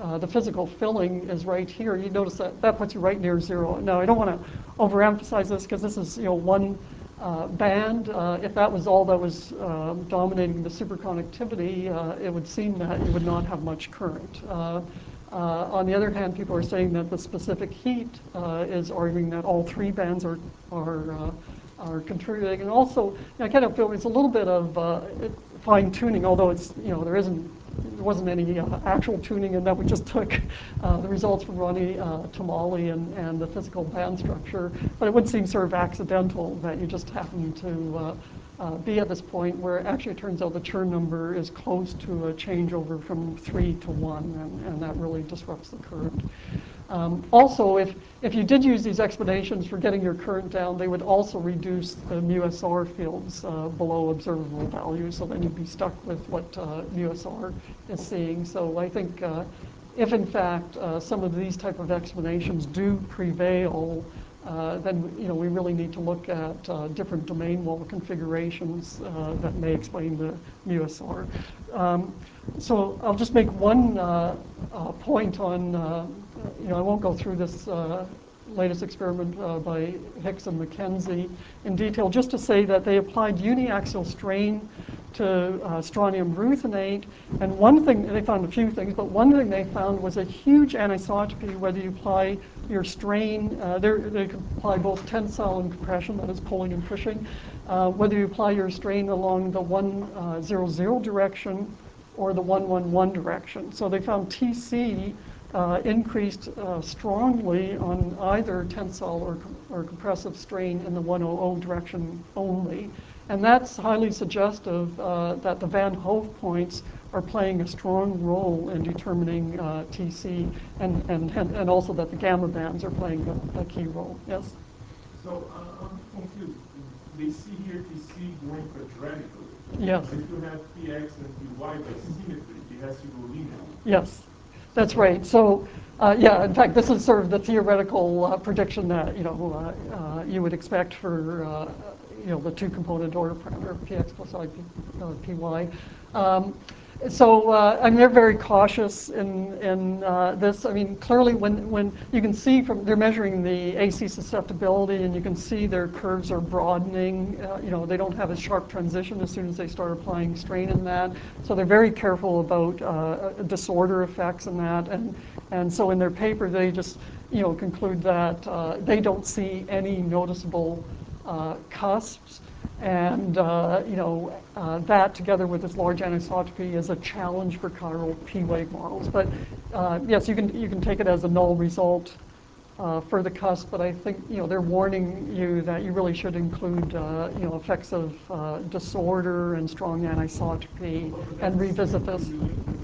uh, the physical filling is right here. You notice that that puts you right near zero. Now, I don't want to overemphasize this because this is, you know, one uh, band. Uh, if that was all that was um, dominating the superconductivity, uh, it would seem that you would not have much current. Uh, uh, on the other hand, people are saying that the specific heat uh, is arguing that all three bands are are uh, are contributing, and also, you know, I kind of feel it's a little bit of uh, fine tuning, although it's, you know, there isn't. There wasn't any uh, actual tuning in that. We just took uh, the results from Ronnie uh, Tamale and, and the physical band structure, but it would seem sort of accidental that you just happen to uh, uh, be at this point where actually it turns out the Chern number is close to a changeover from three to one, and, and that really disrupts the current. Um, also, if, if you did use these explanations for getting your current down, they would also reduce the mu S R fields uh, below observable values, so then you'd be stuck with what uh, mu S R is seeing. So I think uh, if in fact uh, some of these type of explanations do prevail, uh, then, you know, we really need to look at uh, different domain wall configurations uh, that may explain the mu S R. Um, so I'll just make one uh, uh, point on, uh, you know, I won't go through this uh, latest experiment uh, by Hicks and McKenzie in detail, just to say that they applied uniaxial strain to uh, strontium ruthenate, and one thing, they found a few things, but one thing they found was a huge anisotropy whether you apply your strain, uh, they could apply both tensile and compression, that is pulling and pushing, uh, whether you apply your strain along the one zero zero direction or the one one one direction. So they found T C uh, increased uh, strongly on either tensile or, com or compressive strain in the one hundred direction only. And that's highly suggestive uh, that the Van Hove points are playing a strong role in determining uh, T C, and, and, and also that the gamma bands are playing a, a key role. Yes? So uh, I'm confused. They see here T C going quadratically. Yes. If you have P X and P Y by symmetry, it has to go linearly. Yes, that's right. So, uh, yeah, in fact, this is sort of the theoretical uh, prediction that, you know, uh, uh, you would expect for, uh, you know, the two-component order parameter, Px plus I, P, uh, Py. Um, so, uh, I mean, they're very cautious in, in uh, this. I mean, clearly when, when you can see from, they're measuring the A C susceptibility, and you can see their curves are broadening. Uh, you know, they don't have a sharp transition as soon as they start applying strain in that. So they're very careful about uh, disorder effects in that. And, and so in their paper, they just, you know, conclude that uh, they don't see any noticeable uh, cusps. And, uh, you know, uh, that together with this large anisotropy is a challenge for chiral P-wave models. But uh, yes, you can, you can take it as a null result uh, for the cusp, but I think, you know, they're warning you that you really should include, uh, you know, effects of uh, disorder and strong anisotropy and revisit this.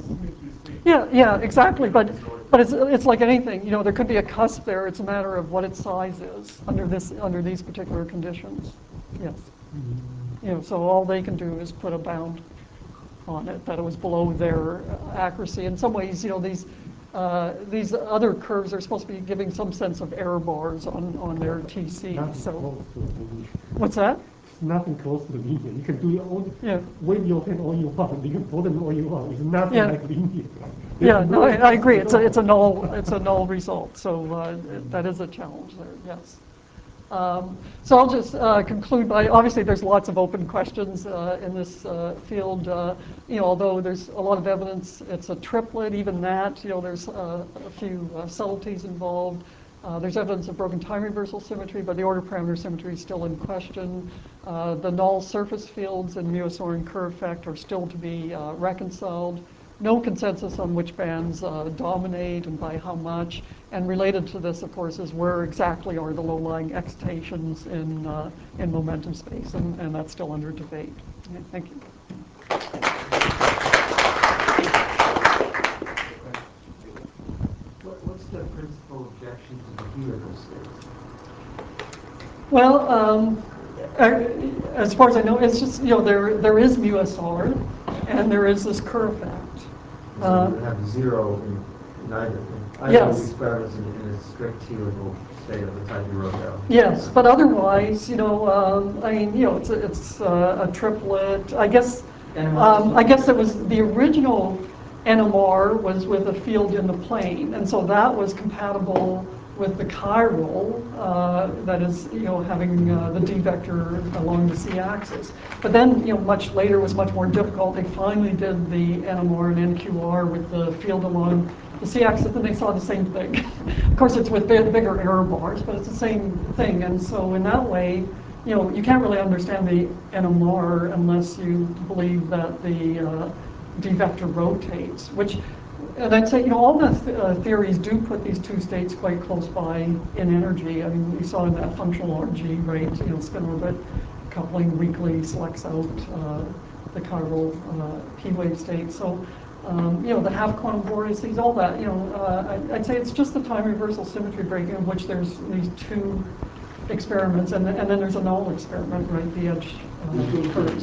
Yeah, yeah, exactly. But but it's it's like anything. You know, there could be a cusp there. It's a matter of what its size is under this under these particular conditions. Yes. You know, so all they can do is put a bound on it that it was below their uh, accuracy. In some ways, you know, these uh, these other curves are supposed to be giving some sense of error bars on on their T C. Nothing So close to linear. What's that? It's nothing close to linear. You can do your own, Yeah. wave your pen all you want. You can pull them all you want. It's nothing Yeah. like linear. Yeah, There's no, I, I agree. It's a, it's a no- null, it's a null result. So uh, that is a challenge there. Yes. Um, so I'll just uh, conclude by, obviously there's lots of open questions uh, in this uh, field. Uh, you know, although there's a lot of evidence, it's a triplet. Even that, you know, there's uh, a few uh, subtleties involved. Uh, there's evidence of broken time reversal symmetry, but the order parameter symmetry is still in question. Uh, the null surface fields and mu S R and Kerr effect are still to be uh, reconciled. No consensus on which bands uh, dominate and by how much. And related to this, of course, is where exactly are the low-lying excitations in, uh, in momentum space, and, and that's still under debate. Okay, thank you. What, what's the principal objection to the helical space? Well, um, as far as I know, it's just, you know, there there is mu S R, and there is this Kerr effect. So Uh, you would have zero in neither. Either Yes. of the experiments in, in a strict helical state of the type you wrote down. Yes, but otherwise, you know, um, I mean, you know, it's a, it's uh, a triplet. I guess, um, I guess it was the original N M R was with a field in the plane, and so that was compatible with the chiral, uh, that is, you know, having uh, the D vector along the z-axis. But then, you know, much later was much more difficult. They finally did the N M R and N Q R with the field along the z-axis, and they saw the same thing. Of course, it's with big, bigger error bars, but it's the same thing. And so in that way, you know, you can't really understand the N M R unless you believe that the uh, D vector rotates, which, and I'd say, you know, all the th uh, theories do put these two states quite close by in energy. I mean, you saw in that functional R G, right, you know, spin orbit coupling weakly selects out uh, the chiral uh, P-wave state. So, um, you know, the half quantum vortices, all that, you know, uh, I, I'd say it's just the time reversal symmetry breaking, in which there's these two experiments, and, and then there's a null experiment, right, the edge uh, curves.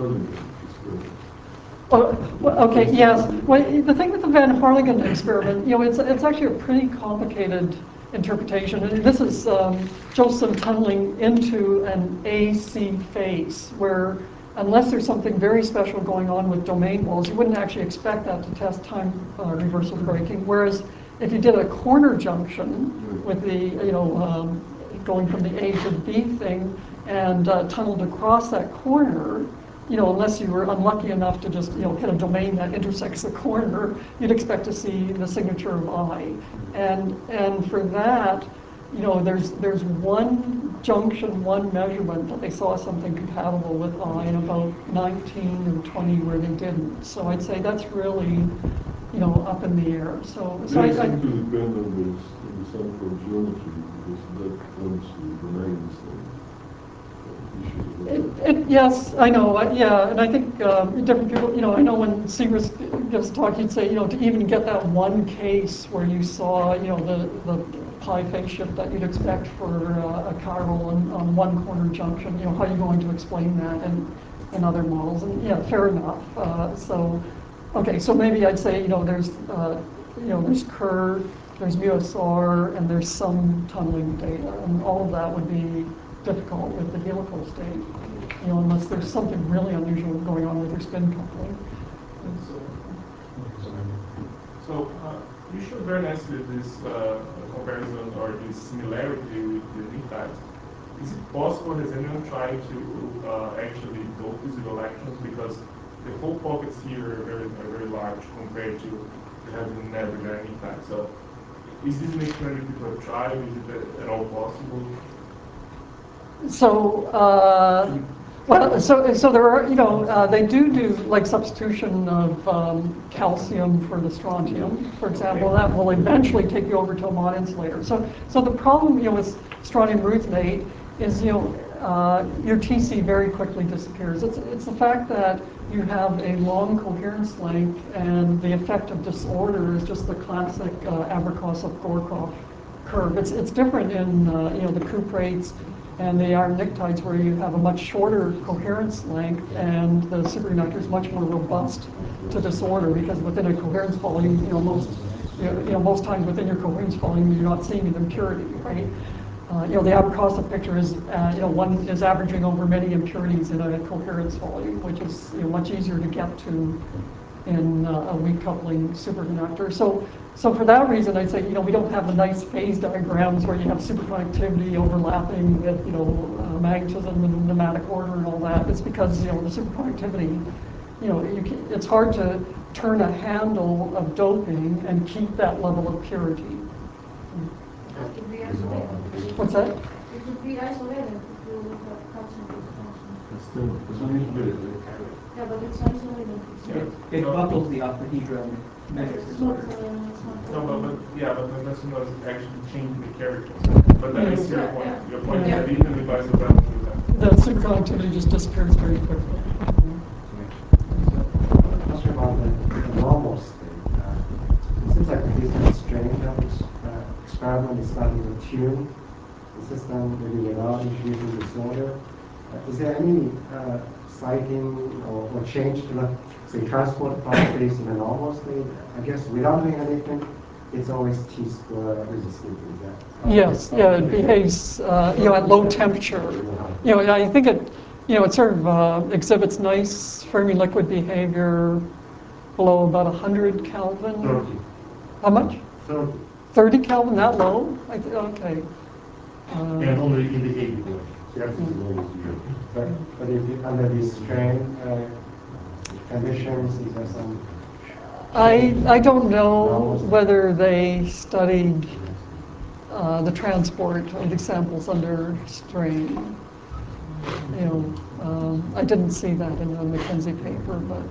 Oh, well, okay, yes. Well, the thing with the Van Harlingen experiment, you know, it's, it's actually a pretty complicated interpretation. And this is um, Josephson tunneling into an A C face, where unless there's something very special going on with domain walls, you wouldn't actually expect that to test time uh, reversal breaking. Whereas if you did a corner junction with the, you know, um, going from the A to the B thing and uh, tunneled across that corner, you know, unless you were unlucky enough to just, you know, hit a domain that intersects the corner, you'd expect to see the signature of I. And and for that, you know, there's there's one junction, one measurement that they saw something compatible with I, and about nineteen or twenty where they didn't. So I'd say that's really, you know, up in the air. So, so They I, I seem to depend on the, on the sample geometry, because that tends to remain the same. It, it, yes, I know. I, yeah, and I think um, different people. You know, I know when Segrist gives a talk, he'd say, you know, to even get that one case where you saw, you know, the the pi phase shift that you'd expect for uh, a chiral on, on one corner junction. You know, how are you going to explain that in in other models? And yeah, fair enough. Uh, so, okay, so maybe I'd say, you know, there's uh, you know, there's Kerr, there's mu S R, and there's some tunneling data, and all of that would be difficult with the helical state, you know, unless there's something really unusual going on with your spin coupling. So uh, you showed very nicely this uh, comparison or this similarity with the D-types. Is it possible, has anyone tried to uh, actually dope these electrons, because the whole pockets here are very, are very large compared to having never done any type. So is this an experiment people have tried? Is it at all possible? So, uh, well, so so there are, you know, uh, they do do like substitution of um, calcium for the strontium, for example. That will eventually take you over to a mod insulator. So, so the problem, you know, with strontium ruthenate is, you know, uh, your T C very quickly disappears. It's it's the fact that you have a long coherence length, and the effect of disorder is just the classic uh, Abrikosov-Gorkov curve. It's it's different in uh, you know, the cuprates and the iron pnictides, where you have a much shorter coherence length, and the superconductor is much more robust to disorder, because within a coherence volume, you know, most you know, you know most times within your coherence volume, you're not seeing an impurity, right? Uh, you know, the Abrikosov picture is, uh, you know, one is averaging over many impurities in a coherence volume, which is, you know, much easier to get to in uh, a weak coupling superconductor. So, so for that reason, I'd say, you know, we don't have the nice phase diagrams where you have superconductivity overlapping with, you know, uh, magnetism and pneumatic order and all that. It's because, you know, the superconductivity, you know, you can, it's hard to turn a handle of doping and keep that level of purity. That could be isolated. What's that? It could be isolated if you look at calcium expansion. It's still, it's only good. Yeah, but it's isolated. It, it buckles the octahedron metric It's not, disorder. uh, it's not. No, but, but yeah, but my question was actually changing the characters. But that is your Yeah, point. yeah. Your point Yeah. is that even the vice versa do that. The superconductivity just disappears very quickly. Question about the, the normal state. Uh, it seems like the physics is strange that this uh, experiment is starting to tune the system, maybe without introducing disorder. Uh, is there any uh, sighting or, or change to the, say, transport properties in a normal state? I guess without doing anything, it's always T square resistive. Is that? Yes, yeah, it behaves, uh, you know, at low temperature. You know, I think it, you know, it sort of uh, exhibits nice Fermi liquid behavior below about one hundred Kelvin. thirty. How much? thirty. thirty Kelvin, that low? I th- okay. Uh, And only in the eighty point. That's the lowest here. But, but if you, under these strain uh, conditions, is there some? I, I don't know whether they studied uh, the transport of these samples under strain. You know, um, I didn't see that in the McKenzie paper, but.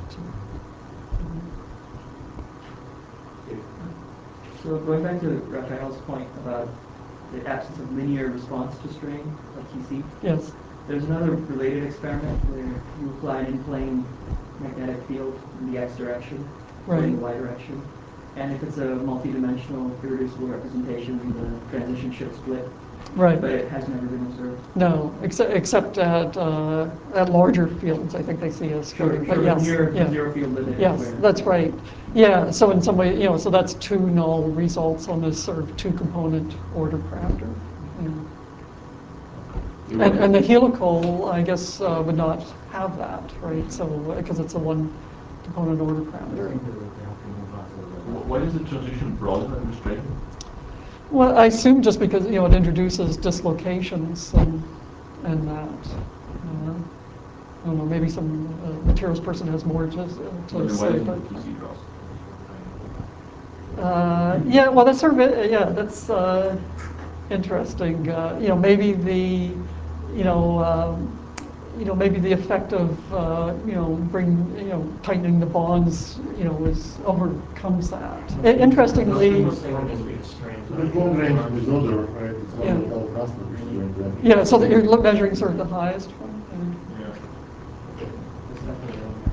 So going back to Raphael's point about the absence of linear response to strain, like T C. Yes. There's another related experiment where you apply an in-plane magnetic field in the x direction, or in the y direction. And if it's a multi-dimensional irreducible representation, the transition should split. Right. But it has never been observed. No, except except at uh, at larger fields, I think they see a splitting. Sure, but sure, yes, near yeah. the zero field limit. Yes, where- that's right. Yeah, so in some way, you know, so that's two null results on this sort of two-component order parameter. Yeah. And, and the helical, I guess, uh, would not have that, right? So because it's a one-component order parameter. Why is the transition broader than the strain? Well, I assume just because, you know, it introduces dislocations and, and that. Uh, I don't know, maybe some uh, materials person has more to, to say. But, uh, yeah, well, that's sort of it. Yeah, that's uh, interesting. Uh, you know, maybe the, you know, um, you know, maybe the effect of, uh, you know, bring, you know, tightening the bonds, you know, is overcomes that. I- interestingly. The long range disorder, right? It's one Yeah. of the plasma, which is going to. Yeah, so that you're look- measuring sort of the highest one. And,